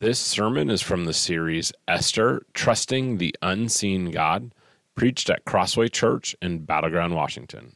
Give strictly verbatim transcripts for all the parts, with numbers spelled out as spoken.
This sermon is from the series Esther, Trusting the Unseen God, preached at Crossway Church in Battleground, Washington.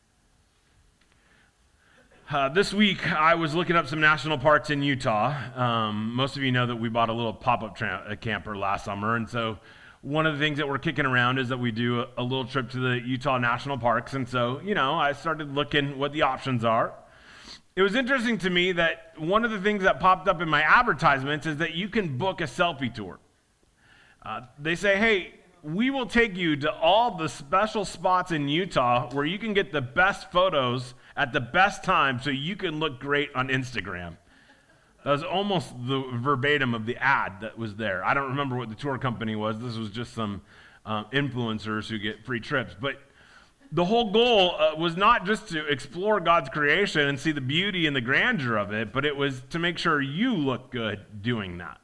Uh, this week, I was looking up some national parks in Utah. Um, most of you know that we bought a little pop-up tra- camper last summer, and so one of the things that we're kicking around is that we do a, a little trip to the Utah national parks, and so, you know, I started looking what the options are. It was interesting to me that one of the things that popped up in my advertisements is that you can book a selfie tour. Uh, they say, hey, we will take you to all the special spots in Utah where you can get the best photos at the best time so you can look great on Instagram. That was almost the verbatim of the ad that was there. I don't remember what the tour company was. This was just some uh, influencers who get free trips. But the whole goal uh, was not just to explore God's creation and see the beauty and the grandeur of it, but it was to make sure you look good doing that.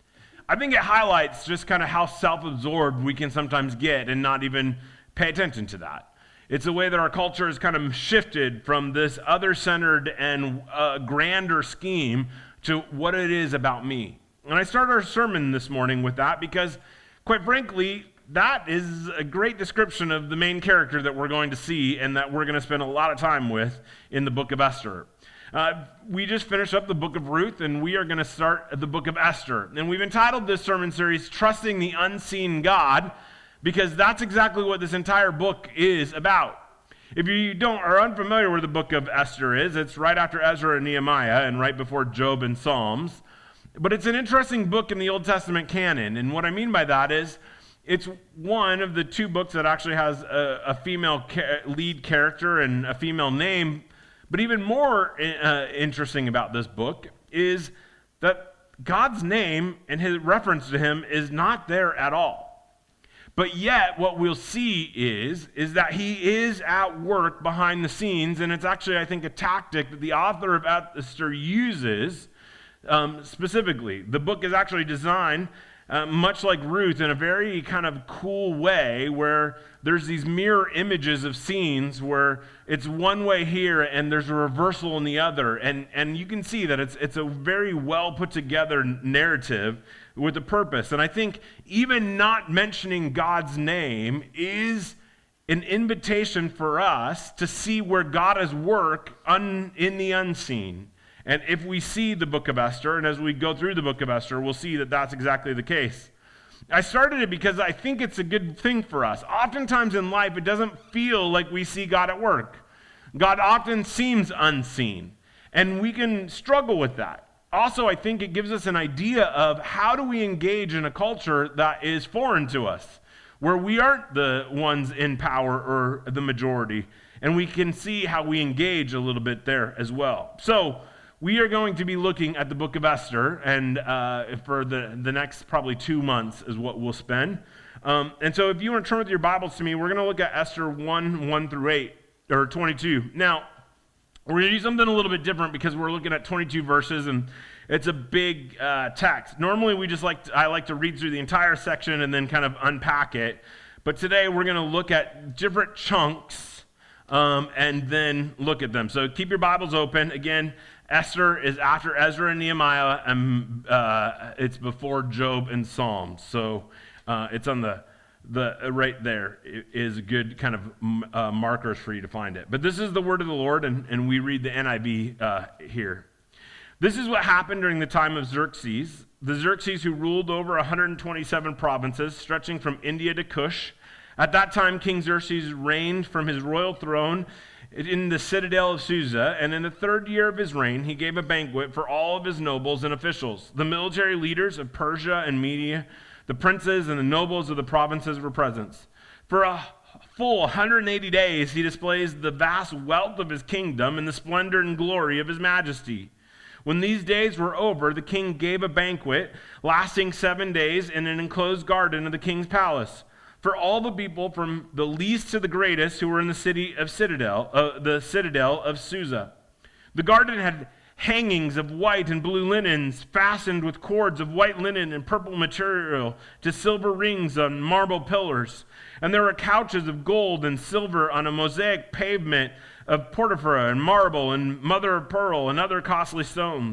I think it highlights just kind of how self-absorbed we can sometimes get and not even pay attention to that. It's a way that our culture has kind of shifted from this other-centered and uh, grander scheme to what it is about me. And I started our sermon this morning with that because, quite frankly, that is a great description of the main character that we're going to see and that we're going to spend a lot of time with in the book of Esther. Uh, we just finished up the book of Ruth, and we are going to start the book of Esther. And we've entitled this sermon series, Trusting the Unseen God, because that's exactly what this entire book is about. If you don't are unfamiliar with the book of Esther is, it's right after Ezra and Nehemiah and right before Job and Psalms. But it's an interesting book in the Old Testament canon, and what I mean by that is it's one of the two books that actually has a, a female ca- lead character and a female name. But even more uh, interesting about this book is that God's name and his reference to him is not there at all. But yet, what we'll see is, is that he is at work behind the scenes, and it's actually, I think, a tactic that the author of Esther uses um, specifically. The book is actually designed Uh, much like Ruth, in a very kind of cool way where there's these mirror images of scenes where it's one way here and there's a reversal in the other. And, and you can see that it's, it's a very well put together narrative with a purpose. And I think even not mentioning God's name is an invitation for us to see where God is work un, in the unseen. And if we see the book of Esther, and as we go through the book of Esther, we'll see that that's exactly the case. I started it because I think it's a good thing for us. Oftentimes in life, it doesn't feel like we see God at work. God often seems unseen, and we can struggle with that. Also, I think it gives us an idea of how do we engage in a culture that is foreign to us, where we aren't the ones in power or the majority, and we can see how we engage a little bit there as well. So, we are going to be looking at the book of Esther, and uh, for the, the next probably two months is what we'll spend. Um, and so if you want to turn with your Bibles to me, we're going to look at Esther one, one through eight, or twenty-two. Now, we're going to do something a little bit different because we're looking at twenty-two verses, and it's a big uh, text. Normally, we just like to, I like to read through the entire section and then kind of unpack it. But today, we're going to look at different chunks um, and then look at them. So keep your Bibles open. Again, Esther is after Ezra and Nehemiah, and uh, it's before Job and Psalms. So uh, it's on the, the uh, right there is good kind of uh, markers for you to find it. But this is the word of the Lord, and, and we read the N I V uh, here. This is what happened during the time of Xerxes, the Xerxes who ruled over one hundred twenty-seven provinces, stretching from India to Cush. At that time, King Xerxes reigned from his royal throne in the citadel of Susa, and in the third year of his reign, he gave a banquet for all of his nobles and officials. The military leaders of Persia and Media, the princes and the nobles of the provinces were present. For a full one hundred eighty days, he displays the vast wealth of his kingdom and the splendor and glory of his majesty. When these days were over, the king gave a banquet lasting seven days in an enclosed garden of the king's palace, for all the people from the least to the greatest who were in the city of Citadel, uh, the citadel of Susa. The garden had hangings of white and blue linens fastened with cords of white linen and purple material to silver rings on marble pillars. And there were couches of gold and silver on a mosaic pavement of porphyra and marble and mother of pearl and other costly stones.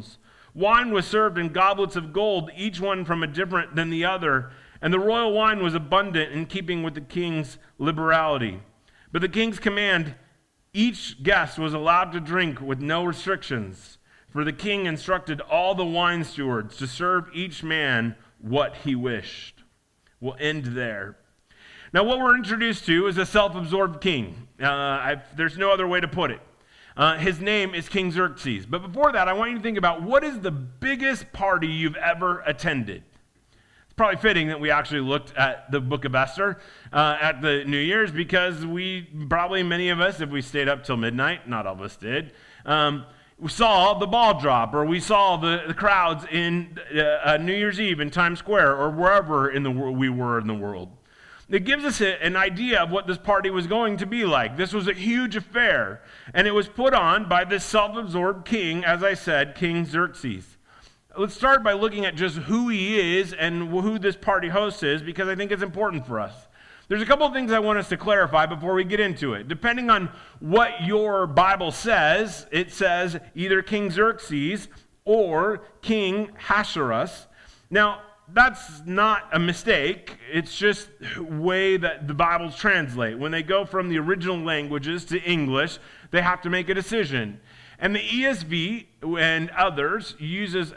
Wine was served in goblets of gold, each one from a different than the other, and the royal wine was abundant in keeping with the king's liberality. But the king's command, each guest was allowed to drink with no restrictions, for the king instructed all the wine stewards to serve each man what he wished. We'll end there. Now, what we're introduced to is a self-absorbed king. Uh, I've, there's no other way to put it. Uh, his name is King Xerxes. But before that, I want you to think about what is the biggest party you've ever attended. It's probably fitting that we actually looked at the book of Esther uh, at the New Year's, because we, probably many of us, if we stayed up till midnight, not all of us did, um, we saw the ball drop, or we saw the, the crowds in uh, New Year's Eve in Times Square, or wherever in the world we were in the world. It gives us a, an idea of what this party was going to be like. This was a huge affair, and it was put on by this self-absorbed king, as I said, King Xerxes. Let's start by looking at just who he is and who this party host is, because I think it's important for us. There's a couple of things I want us to clarify before we get into it. Depending on what your Bible says, it says either King Xerxes or King Ahasuerus. Now, that's not a mistake. It's just the way that the Bibles translate. When they go from the original languages to English, they have to make a decision. And the E S V and others uses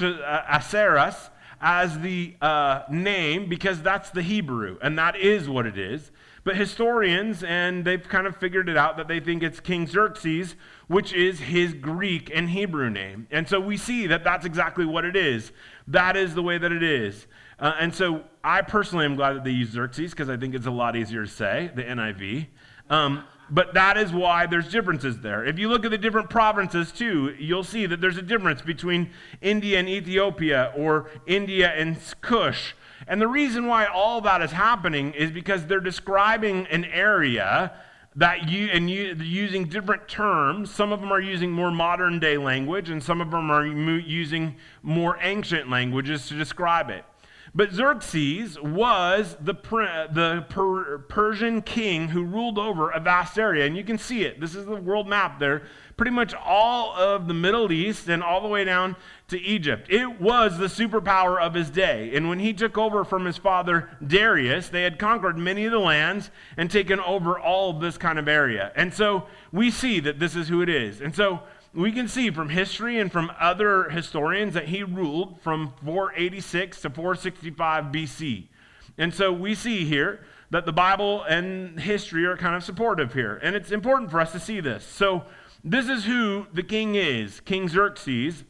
Ahasuerus as the uh, name because that's the Hebrew, and that is what it is. But historians, and they've kind of figured it out, that they think it's King Xerxes, which is his Greek and Hebrew name. And so we see that that's exactly what it is. That is the way that it is. Uh, and so I personally am glad that they use Xerxes, because I think it's a lot easier to say, the N I V. Um, but that is why there's differences there. If you look at the different provinces too, you'll see that there's a difference between India and Ethiopia, or India and Kush. And the reason why all that is happening is because they're describing an area that you and you using different terms. Some of them are using more modern day language, and some of them are using more ancient languages to describe it. But Xerxes was the, the per, Persian king who ruled over a vast area. And you can see it. This is the world map there. Pretty much all of the Middle East and all the way down to Egypt. It was the superpower of his day. And when he took over from his father Darius, they had conquered many of the lands and taken over all of this kind of area. And so we see that this is who it is. And so we can see from history and from other historians that he ruled from four eighty-six to four sixty-five B C. And so we see here that the Bible and history are kind of supportive here. And it's important for us to see this. So this is who the king is. King Xerxes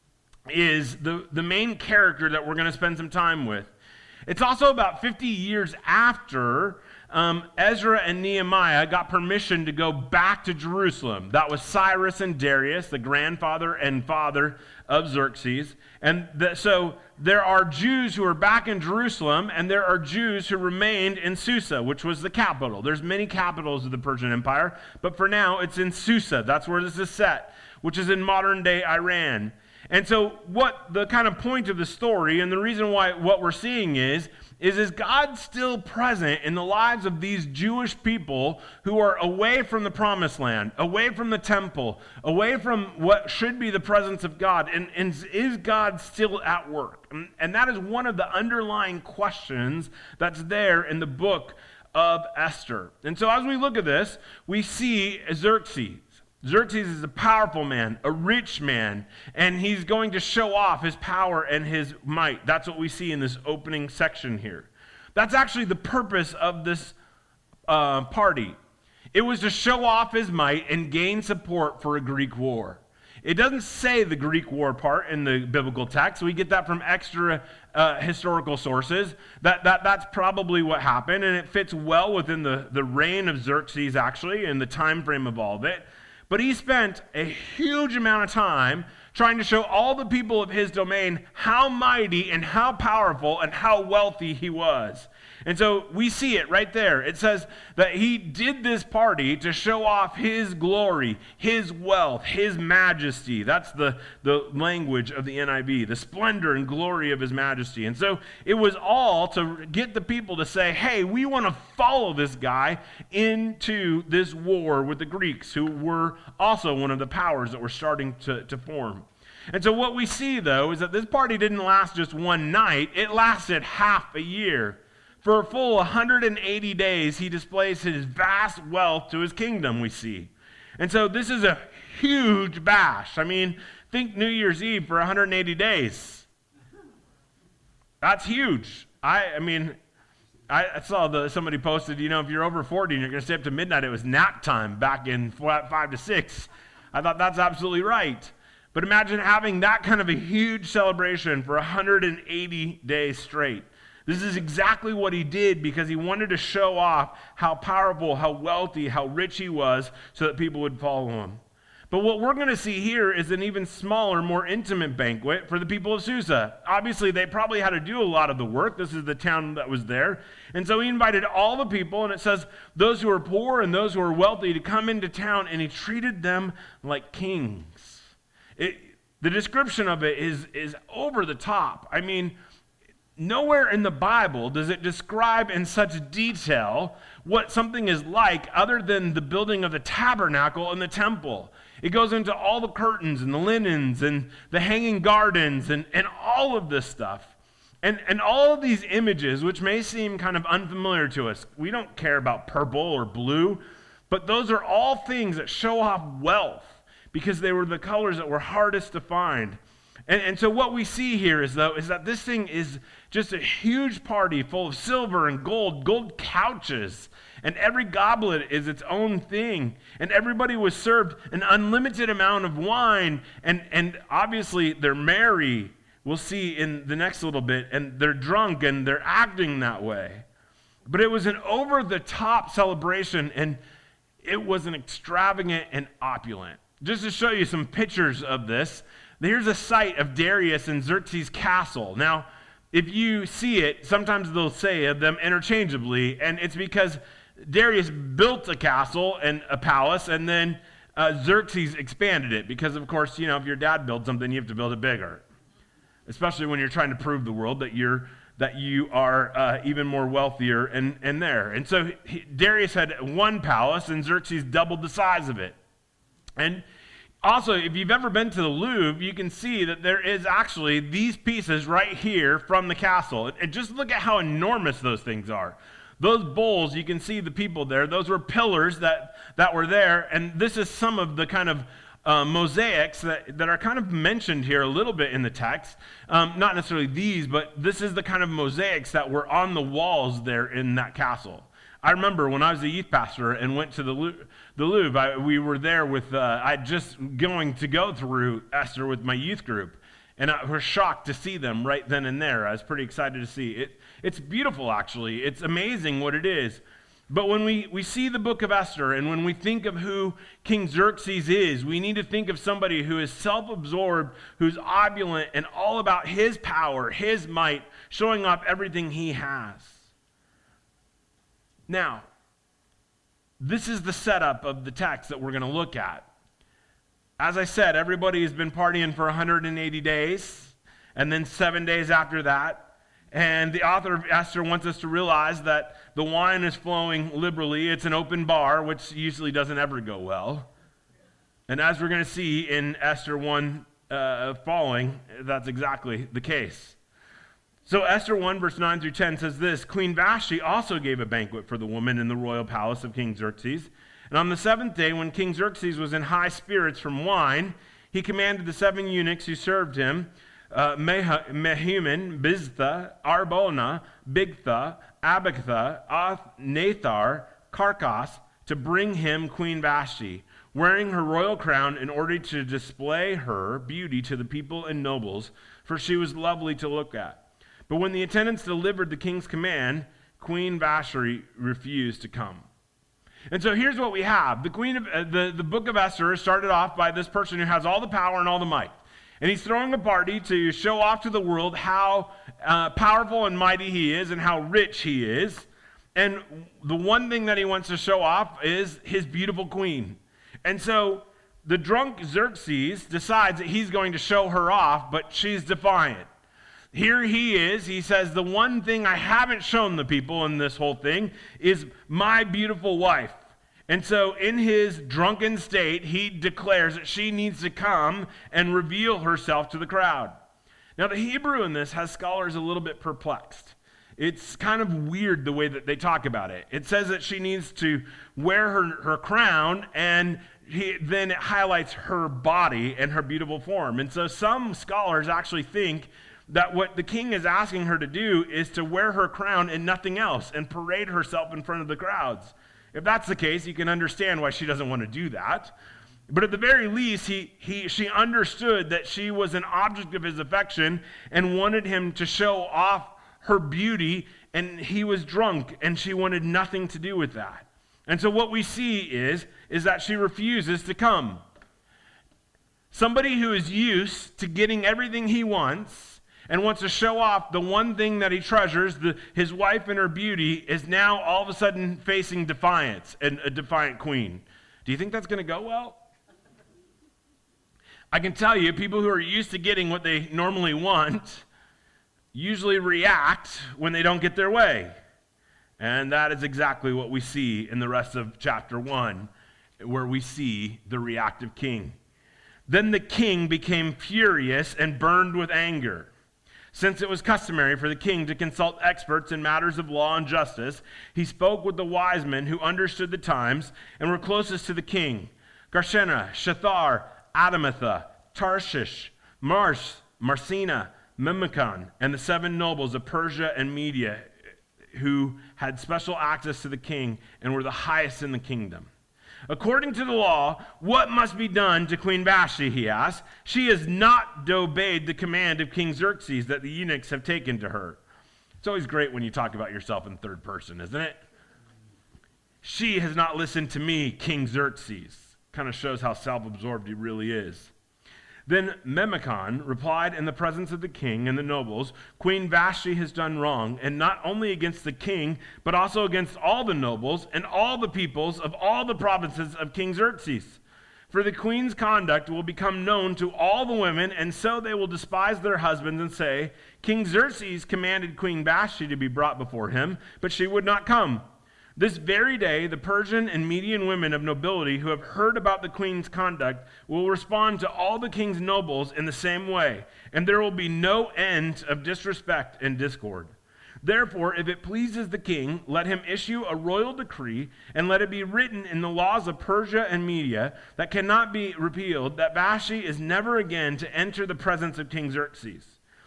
is the, the main character that we're going to spend some time with. It's also about fifty years after Um, Ezra and Nehemiah got permission to go back to Jerusalem. That was Cyrus and Darius, the grandfather and father of Xerxes. And the, so there are Jews who are back in Jerusalem, and there are Jews who remained in Susa, which was the capital. There's many capitals of the Persian Empire, but for now it's in Susa. That's where this is set, which is in modern-day Iran. And so what the kind of point of the story, and the reason why what we're seeing is, is is God still present in the lives of these Jewish people who are away from the promised land, away from the temple, away from what should be the presence of God? And, and is God still at work? And, and that is one of the underlying questions that's there in the book of Esther. And so as we look at this, we see Xerxes. Xerxes is a powerful man, a rich man, and he's going to show off his power and his might. That's what we see in this opening section here. That's actually the purpose of this uh, party. It was to show off his might and gain support for a Greek war. It doesn't say the Greek war part in the biblical text. We get that from extra uh, historical sources. That, that, that's probably what happened, and it fits well within the, the reign of Xerxes, actually, and the time frame of all of it. But he spent a huge amount of time trying to show all the people of his domain how mighty and how powerful and how wealthy he was. And so we see it right there. It says that he did this party to show off his glory, his wealth, his majesty. That's the, the language of the N I V, the splendor and glory of his majesty. And so it was all to get the people to say, hey, we want to follow this guy into this war with the Greeks, who were also one of the powers that were starting to, to form. And so what we see, though, is that this party didn't last just one night. It lasted half a year. For a full one hundred eighty days, he displays his vast wealth to his kingdom, we see. And so this is a huge bash. I mean, think New Year's Eve for one hundred eighty days. That's huge. I, I mean, I saw the, somebody posted, you know, if you're over forty and you're going to stay up to midnight, it was nap time back in five to six. I thought that's absolutely right. But imagine having that kind of a huge celebration for one hundred eighty days straight. This is exactly what he did because he wanted to show off how powerful, how wealthy, how rich he was so that people would follow him. But what we're going to see here is an even smaller, more intimate banquet for the people of Susa. Obviously, they probably had to do a lot of the work. This is the town that was there. And so he invited all the people, and it says those who are poor and those who are wealthy to come into town, and he treated them like kings. It, the description of it is, is over the top. I mean, nowhere in the Bible does it describe in such detail what something is like other than the building of the tabernacle and the temple. It goes into all the curtains and the linens and the hanging gardens and, and all of this stuff. And, and all of these images, which may seem kind of unfamiliar to us, we don't care about purple or blue, but those are all things that show off wealth because they were the colors that were hardest to find. And, and so what we see here is, though, is that this thing is just a huge party full of silver and gold, gold couches, and every goblet is its own thing, and everybody was served an unlimited amount of wine, and, and obviously they're merry, we'll see in the next little bit, and they're drunk, and they're acting that way. But it was an over-the-top celebration, and it was an extravagant and opulent. Just to show you some pictures of this, here's a site of Darius and Xerxes' castle. Now, if you see it, sometimes they'll say of them interchangeably, and it's because Darius built a castle and a palace, and then uh, Xerxes expanded it, because, of course, you know, if your dad builds something, you have to build it bigger, especially when you're trying to prove the world that you're that you are uh, even more wealthier and, and there. And so he, Darius had one palace, and Xerxes doubled the size of it. And also, if you've ever been to the Louvre, you can see that there is actually these pieces right here from the castle. And just look at how enormous those things are. Those bowls, you can see the people there. Those were pillars that, that were there. And this is some of the kind of uh, mosaics that, that are kind of mentioned here a little bit in the text. Um, not necessarily these, but this is the kind of mosaics that were on the walls there in that castle. I remember when I was a youth pastor and went to the Louvre, the Louvre I, we were there with, uh, I just going to go through Esther with my youth group, and I was shocked to see them right then and there. I was pretty excited to see it. It's beautiful, actually. It's amazing what it is. But when we, we see the book of Esther, and when we think of who King Xerxes is, we need to think of somebody who is self-absorbed, who's opulent, and all about his power, his might, showing off everything he has. Now, this is the setup of the text that we're going to look at. As I said, everybody has been partying for one hundred eighty days, and then seven days after that. And the author of Esther wants us to realize that the wine is flowing liberally. It's an open bar, which usually doesn't ever go well. And as we're going to see in Esther one uh, following, that's exactly the case. So Esther one, verse nine through ten says this: Queen Vashti also gave a banquet for the women in the royal palace of King Xerxes. And on the seventh day, when King Xerxes was in high spirits from wine, he commanded the seven eunuchs who served him, uh, Mehuman, Biztha, Arbona, Bigtha, Abagtha, Oth, Nathar, Carcas, to bring him Queen Vashti, wearing her royal crown in order to display her beauty to the people and nobles, for she was lovely to look at. But when the attendants delivered the king's command, Queen Vashti refused to come. And so here's what we have. The queen of uh, the, the book of Esther started off by this person who has all the power and all the might. And he's throwing a party to show off to the world how uh, powerful and mighty he is and how rich he is. And the one thing that he wants to show off is his beautiful queen. And so the drunk Xerxes decides that he's going to show her off, but she's defiant. Here he is. He says, the one thing I haven't shown the people in this whole thing is my beautiful wife. And so in his drunken state, he declares that she needs to come and reveal herself to the crowd. Now, the Hebrew in this has scholars a little bit perplexed. It's kind of weird the way that they talk about it. It says that she needs to wear her, her crown, and he, then it highlights her body and her beautiful form. And so some scholars actually think that what the king is asking her to do is to wear her crown and nothing else and parade herself in front of the crowds. If that's the case, you can understand why she doesn't want to do that. But at the very least, he, he, she understood that she was an object of his affection and wanted him to show off her beauty, and he was drunk, and she wanted nothing to do with that. And so what we see is, is that she refuses to come. Somebody who is used to getting everything he wants and wants to show off the one thing that he treasures, the, his wife and her beauty, is now all of a sudden facing defiance and a defiant queen. Do you think that's going to go well? I can tell you, people who are used to getting what they normally want usually react when they don't get their way. And that is exactly what we see in the rest of chapter one, where we see the reactive king. Then the king became furious and burned with anger. Since it was customary for the king to consult experts in matters of law and justice, he spoke with the wise men who understood the times and were closest to the king: Karshena, Shethar, Adamatha, Tarshish, Mars, Marsena, Memucan, and the seven nobles of Persia and Media, who had special access to the king and were the highest in the kingdom. According to the law, what must be done to Queen Vashti, he asked? She has not obeyed the command of King Xerxes that the eunuchs have taken to her. It's always great when you talk about yourself in third person, isn't it? She has not listened to me, King Xerxes. Kind of shows how self-absorbed he really is. Then Memucan replied in the presence of the king and the nobles, Queen Vashti has done wrong, and not only against the king, but also against all the nobles and all the peoples of all the provinces of King Xerxes. For the queen's conduct will become known to all the women, and so they will despise their husbands and say, King Xerxes commanded Queen Vashti to be brought before him, but she would not come. This very day, the Persian and Median women of nobility who have heard about the queen's conduct will respond to all the king's nobles in the same way, and there will be no end of disrespect and discord. Therefore, if it pleases the king, let him issue a royal decree, and let it be written in the laws of Persia and Media that cannot be repealed, that Vashti is never again to enter the presence of King Xerxes.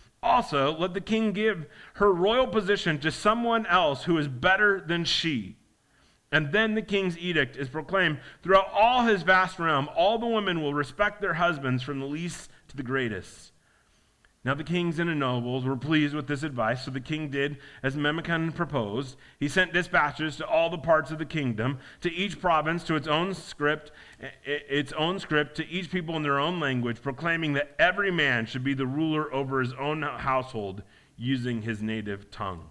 Also, let the king give her royal position to someone else who is better than she. And then the king's edict is proclaimed throughout all his vast realm. All the women will respect their husbands from the least to the greatest. Now the kings and the nobles were pleased with this advice, so the king did as Memucan proposed. He sent dispatches to all the parts of the kingdom, to each province to its own script, its own script, to each people in their own language, proclaiming that every man should be the ruler over his own household, using his native tongue.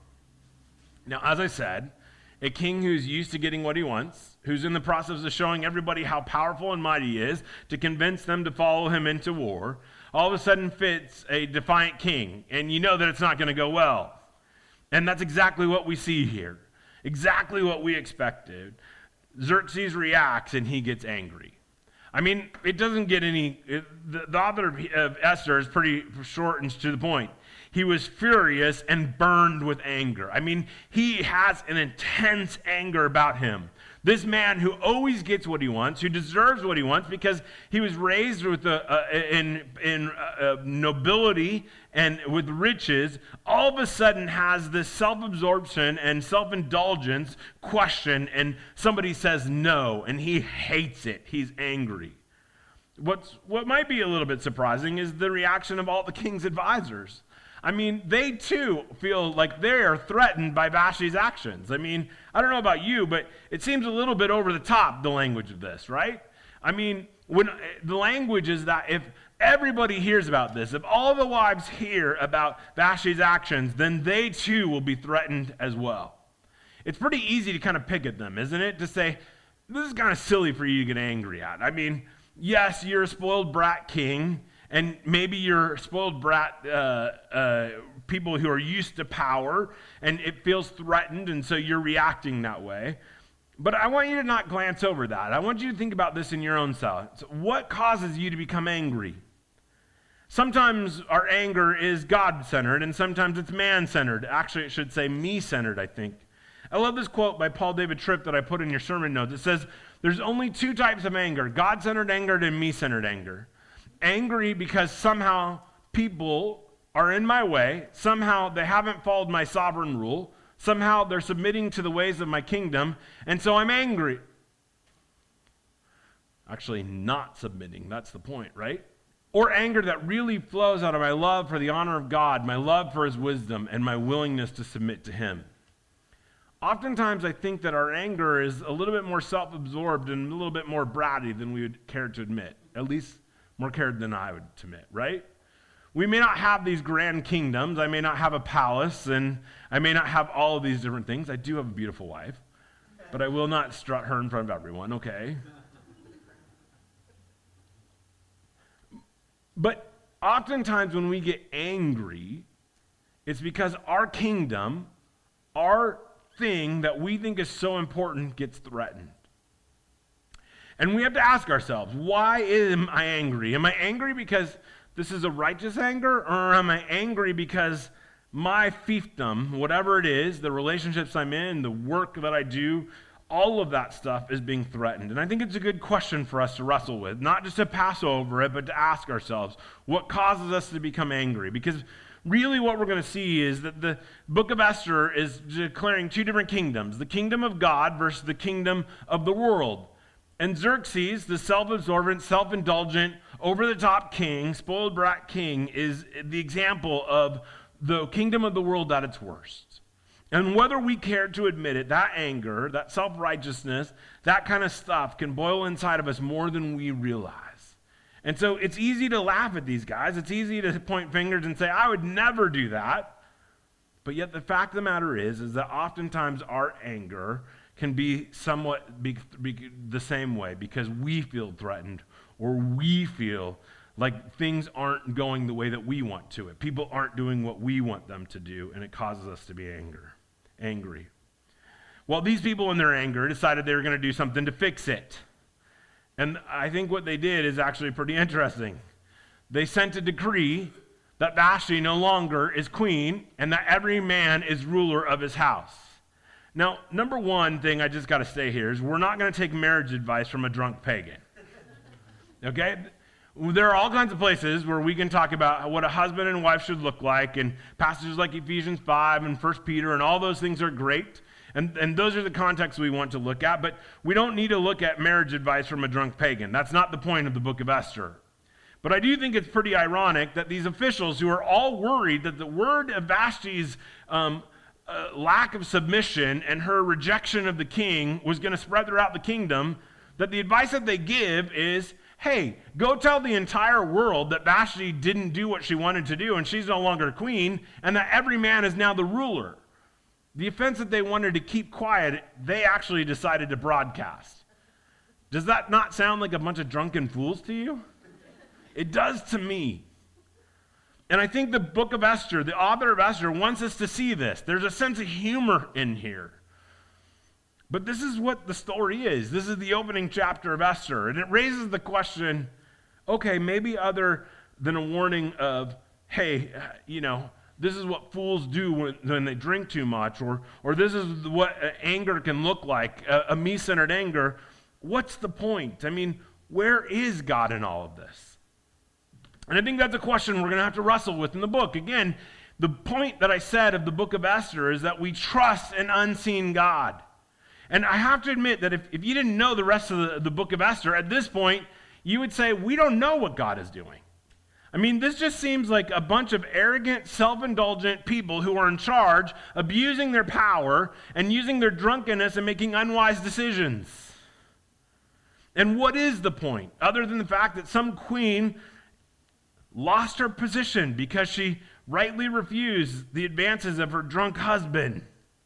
Now, as I said, a king who's used to getting what he wants, who's in the process of showing everybody how powerful and mighty he is to convince them to follow him into war, all of a sudden fits a defiant king, and you know that it's not going to go well. And that's exactly what we see here. Exactly what we expected. Xerxes reacts and he gets angry. I mean, it doesn't get any, it, the, the author of, of Esther is pretty short and to the point. He was furious and burned with anger. I mean, he has an intense anger about him. This man who always gets what he wants, who deserves what he wants because he was raised with a, a, in, in a nobility and with riches, all of a sudden has this self-absorption and self-indulgence question, and somebody says no, and he hates it. He's angry. What's, what might be a little bit surprising is the reaction of all the king's advisors. I mean, they too feel like they are threatened by Vashti's actions. I mean, I don't know about you, but it seems a little bit over the top, the language of this, right? I mean, when the language is that if everybody hears about this, if all the wives hear about Vashti's actions, then they too will be threatened as well. It's pretty easy to kind of pick at them, isn't it? To say, this is kind of silly for you to get angry at. I mean, yes, you're a spoiled brat king, and maybe you're spoiled brat uh, uh, people who are used to power, and it feels threatened, and so you're reacting that way. But I want you to not glance over that. I want you to think about this in your own self. So what causes you to become angry? Sometimes our anger is God-centered, and sometimes it's man-centered. Actually, it should say me-centered, I think. I love this quote by Paul David Tripp that I put in your sermon notes. It says, there's only two types of anger, God-centered anger and me-centered anger. Angry because somehow people are in my way, somehow they haven't followed my sovereign rule, somehow they're submitting to the ways of my kingdom, and so I'm angry. Actually, not submitting, that's the point, right? Or anger that really flows out of my love for the honor of God, my love for his wisdom, and my willingness to submit to him. Oftentimes, I think that our anger is a little bit more self-absorbed and a little bit more bratty than we would care to admit, at least more cared than I would admit, right? We may not have these grand kingdoms. I may not have a palace, and I may not have all of these different things. I do have a beautiful wife, but I will not strut her in front of everyone, okay? But oftentimes when we get angry, it's because our kingdom, our thing that we think is so important gets threatened. And we have to ask ourselves, why am I angry? Am I angry because this is a righteous anger, or am I angry because my fiefdom, whatever it is, the relationships I'm in, the work that I do, all of that stuff is being threatened? And I think it's a good question for us to wrestle with, not just to pass over it, but to ask ourselves, what causes us to become angry? Because really what we're going to see is that the book of Esther is declaring two different kingdoms, the kingdom of God versus the kingdom of the world. And Xerxes, the self-absorbent, self-indulgent, over-the-top king, spoiled brat king, is the example of the kingdom of the world at its worst. And whether we care to admit it, that anger, that self-righteousness, that kind of stuff can boil inside of us more than we realize. And so it's easy to laugh at these guys. It's easy to point fingers and say, I would never do that. But yet the fact of the matter is, is that oftentimes our anger can be somewhat be, be the same way because we feel threatened or we feel like things aren't going the way that we want to it. People aren't doing what we want them to do, and it causes us to be anger, angry. Well, these people in their anger decided they were going to do something to fix it. And I think what they did is actually pretty interesting. They sent a decree that Vashti no longer is queen and that every man is ruler of his house. Now, number one thing I just got to say here is we're not going to take marriage advice from a drunk pagan. Okay? There are all kinds of places where we can talk about what a husband and wife should look like, and passages like Ephesians five and First Peter, and all those things are great. And, and those are the contexts we want to look at, but we don't need to look at marriage advice from a drunk pagan. That's not the point of the book of Esther. But I do think it's pretty ironic that these officials who are all worried that the word of Vashti's um, uh, lack of submission and her rejection of the king was going to spread throughout the kingdom, that the advice that they give is, hey, go tell the entire world that Vashti didn't do what she wanted to do and she's no longer queen, and that every man is now the ruler. The offense that they wanted to keep quiet, they actually decided to broadcast. Does that not sound like a bunch of drunken fools to you? It does to me. And I think the book of Esther, the author of Esther, wants us to see this. There's a sense of humor in here. But this is what the story is. This is the opening chapter of Esther. And it raises the question, okay, maybe other than a warning of, hey, you know, this is what fools do when, when they drink too much, or or this is what anger can look like, a, a me-centered anger. What's the point? I mean, where is God in all of this? And I think that's a question we're going to have to wrestle with in the book. Again, the point that I said of the book of Esther is that we trust an unseen God. And I have to admit that if, if you didn't know the rest of the, the book of Esther, at this point, you would say, we don't know what God is doing. I mean, this just seems like a bunch of arrogant, self-indulgent people who are in charge, abusing their power and using their drunkenness and making unwise decisions. And what is the point, other than the fact that some queen lost her position because she rightly refused the advances of her drunk husband?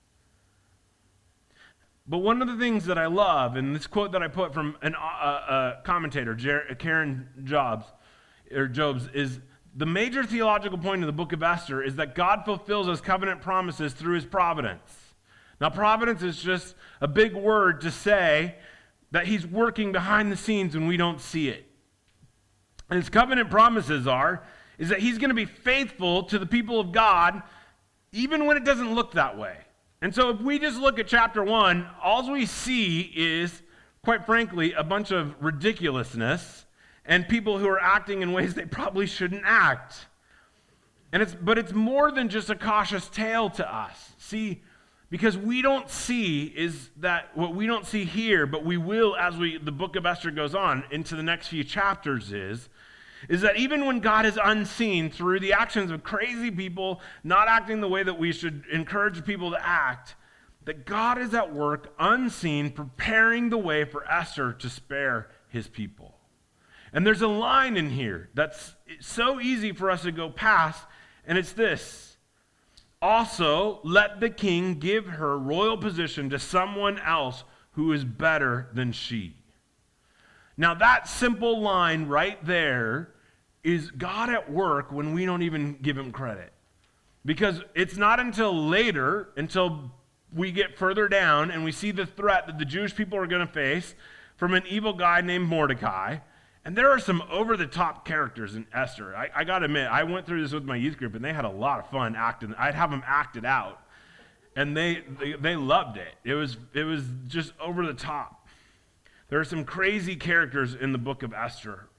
But one of the things that I love, and this quote that I put from a uh, uh, commentator, Jer- Karen Jobs, or Jobs, is the major theological point of the book of Esther is that God fulfills his covenant promises through his providence. Now, providence is just a big word to say that he's working behind the scenes when we don't see it. And his covenant promises are, is that he's going to be faithful to the people of God even when it doesn't look that way. And so if we just look at chapter one, all we see is, quite frankly, a bunch of ridiculousness and people who are acting in ways they probably shouldn't act. And it's but it's more than just a cautious tale to us. See, because we don't see is that what we don't see here, but we will as we the book of Esther goes on into the next few chapters is is that even when God is unseen through the actions of crazy people not acting the way that we should encourage people to act, that God is at work unseen, preparing the way for Esther to spare his people. And there's a line in here that's so easy for us to go past, and it's this. Also, let the king give her royal position to someone else who is better than she. Now, that simple line right there is God at work when we don't even give him credit. Because it's not until later, until we get further down and we see the threat that the Jewish people are going to face from an evil guy named Mordecai. And there are some over-the-top characters in Esther. I, I got to admit, I went through this with my youth group, and they had a lot of fun acting. I'd have them act it out, and they, they they loved it. It was it was just over the top. There are some crazy characters in the book of Esther.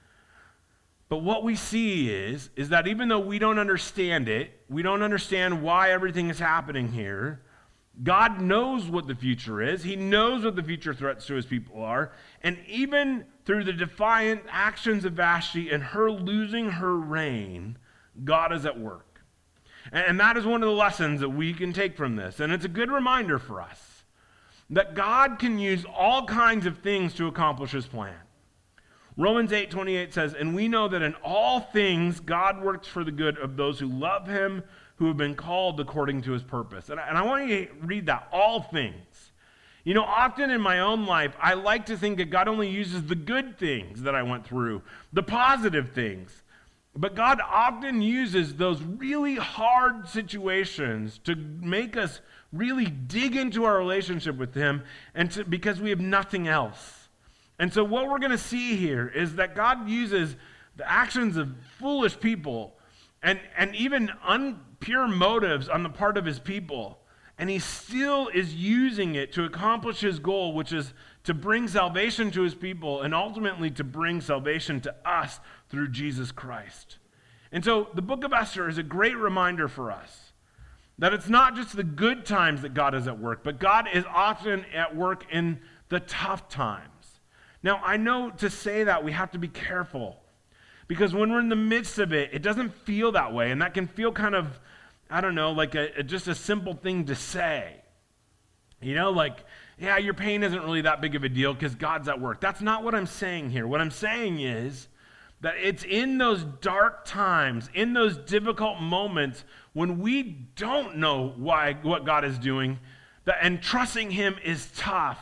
But what we see is, is that even though we don't understand it, we don't understand why everything is happening here, God knows what the future is. He knows what the future threats to his people are. And even through the defiant actions of Vashti and her losing her reign, God is at work. And that is one of the lessons that we can take from this. And it's a good reminder for us that God can use all kinds of things to accomplish his plan. Romans eight twenty-eight says, and we know that in all things God works for the good of those who love him, who have been called according to his purpose. And I, and I want you to read that, all things. You know, often in my own life, I like to think that God only uses the good things that I went through, the positive things. But God often uses those really hard situations to make us really dig into our relationship with him, and to, because we have nothing else. And so what we're going to see here is that God uses the actions of foolish people and, and even impure motives on the part of his people, and he still is using it to accomplish his goal, which is to bring salvation to his people and ultimately to bring salvation to us through Jesus Christ. And so the book of Esther is a great reminder for us that it's not just the good times that God is at work, but God is often at work in the tough times. Now, I know to say that we have to be careful, because when we're in the midst of it, it doesn't feel that way, and that can feel kind of, I don't know, like a, a, just a simple thing to say. You know, like, yeah, your pain isn't really that big of a deal because God's at work. That's not what I'm saying here. What I'm saying is that it's in those dark times, in those difficult moments when we don't know why what God is doing, that, and trusting him is tough.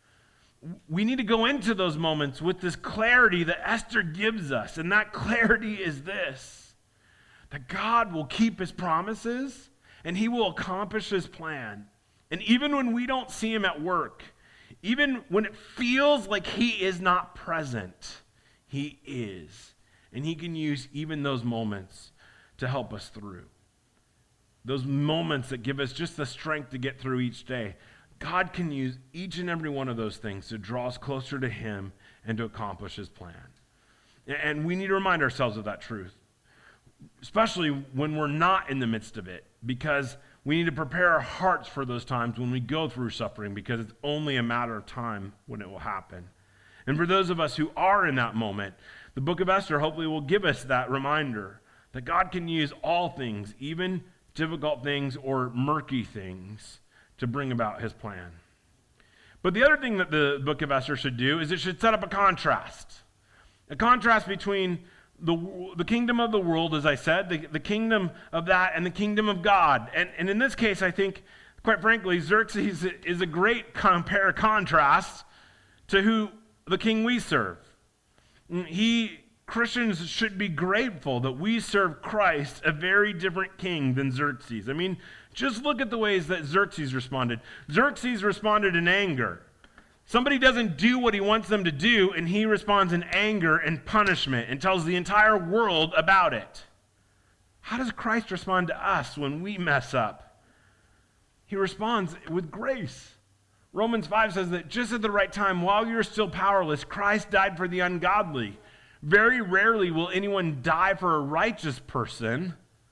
We need to go into those moments with this clarity that Esther gives us, and that clarity is this, that God will keep his promises and he will accomplish his plan. And even when we don't see him at work, even when it feels like he is not present, he is. And he can use even those moments to help us through. Those moments that give us just the strength to get through each day. God can use each and every one of those things to draw us closer to him and to accomplish his plan. And we need to remind ourselves of that truth, especially when we're not in the midst of it, because we need to prepare our hearts for those times when we go through suffering, because it's only a matter of time when it will happen. And for those of us who are in that moment, the book of Esther hopefully will give us that reminder that God can use all things, even difficult things or murky things, to bring about his plan. But the other thing that the book of Esther should do is it should set up a contrast. A contrast between the, the kingdom of the world, as I said, the, the kingdom of that, and the kingdom of God. And, and in this case, I think, quite frankly, Xerxes is a great compare contrast to who the king we serve. He Christians should be grateful that we serve Christ, a very different king than Xerxes. I mean, just look at the ways that Xerxes responded. Xerxes responded in anger. Somebody doesn't do what he wants them to do, and he responds in anger and punishment and tells the entire world about it. How does Christ respond to us when we mess up? He responds with grace. Romans five says that just at the right time, while you're still powerless, Christ died for the ungodly. Very rarely will anyone die for a righteous person,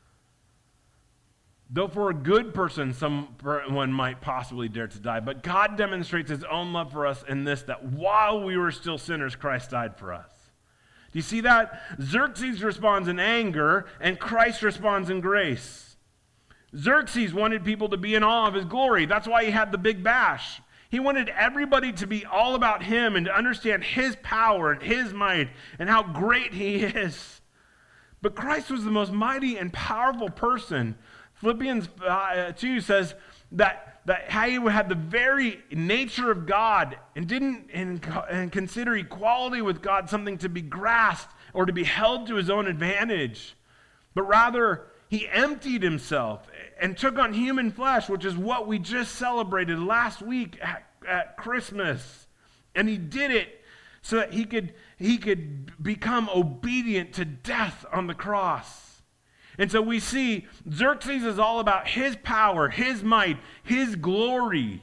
though for a good person, someone might possibly dare to die. But God demonstrates his own love for us in this, that while we were still sinners, Christ died for us. Do you see that? Xerxes responds in anger, and Christ responds in grace. Xerxes wanted people to be in awe of his glory. That's why he had the big bash. He wanted everybody to be all about him and to understand his power and his might and how great he is. But Christ was the most mighty and powerful person. Philippians uh, two says that, that he had the very nature of God and didn't and, and consider equality with God something to be grasped or to be held to his own advantage. But rather, he emptied himself and took on human flesh, which is what we just celebrated last week at, at Christmas. And he did it so that he could, he could become obedient to death on the cross. And so we see Xerxes is all about his power, his might, his glory.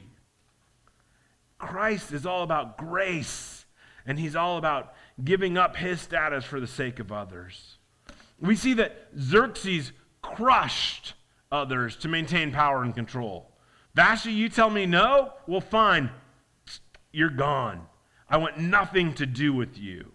Christ is all about grace, and he's all about giving up his status for the sake of others. We see that Xerxes crushed others to maintain power and control. Vashti, you tell me no? Well, fine. You're gone. I want nothing to do with you.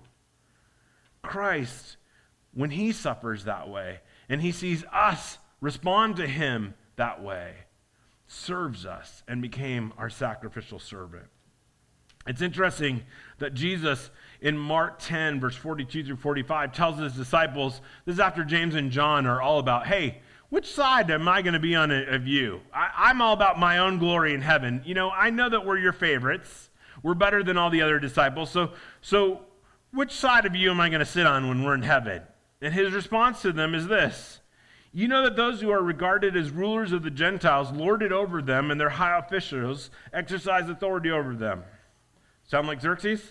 Christ, when he suffers that way, and he sees us respond to him that way, serves us and became our sacrificial servant. It's interesting that Jesus in Mark ten, verse forty-two through forty-five, tells his disciples, this is after James and John are all about, hey, which side am I going to be on of you? I, I'm all about my own glory in heaven. You know, I know that we're your favorites. We're better than all the other disciples. So, so which side of you am I going to sit on when we're in heaven? And his response to them is this: you know that those who are regarded as rulers of the Gentiles lord it over them, and their high officials exercise authority over them. Sound like Xerxes?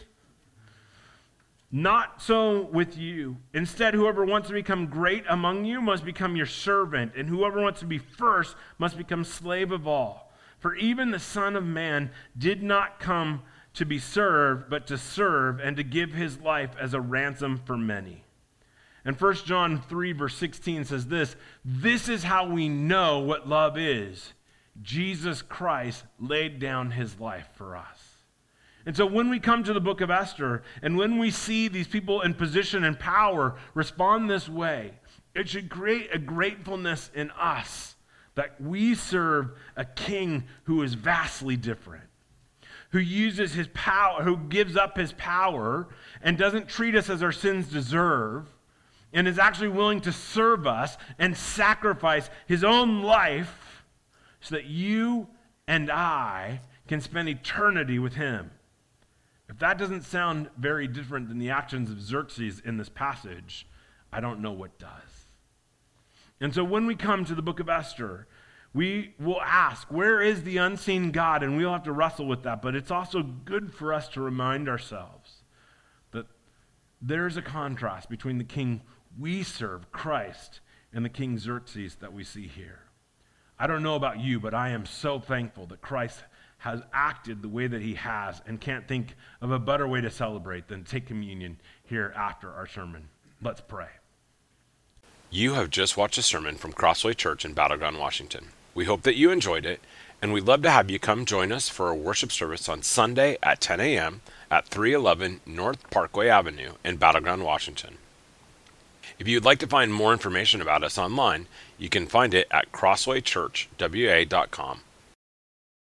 Not so with you. Instead, whoever wants to become great among you must become your servant, and whoever wants to be first must become slave of all. For even the Son of Man did not come to be served, but to serve and to give his life as a ransom for many. And First John three, verse sixteen says this: this is how we know what love is. Jesus Christ laid down his life for us. And so when we come to the book of Esther, and when we see these people in position and power respond this way, it should create a gratefulness in us that we serve a king who is vastly different, who uses his power, who gives up his power and doesn't treat us as our sins deserve, and is actually willing to serve us and sacrifice his own life so that you and I can spend eternity with him. If that doesn't sound very different than the actions of Xerxes in this passage, I don't know what does. And so when we come to the book of Esther, we will ask, where is the unseen God? And we'll have to wrestle with that. But it's also good for us to remind ourselves that there's a contrast between the king we serve, Christ, and the king Xerxes that we see here. I don't know about you, but I am so thankful that Christ has acted the way that he has, and can't think of a better way to celebrate than take communion here after our sermon. Let's pray. You have just watched a sermon from Crossway Church in Battleground, Washington. We hope that you enjoyed it, and we'd love to have you come join us for a worship service on Sunday at ten a.m. at three eleven North Parkway Avenue in Battleground, Washington. If you'd like to find more information about us online, you can find it at crossway church w a dot com.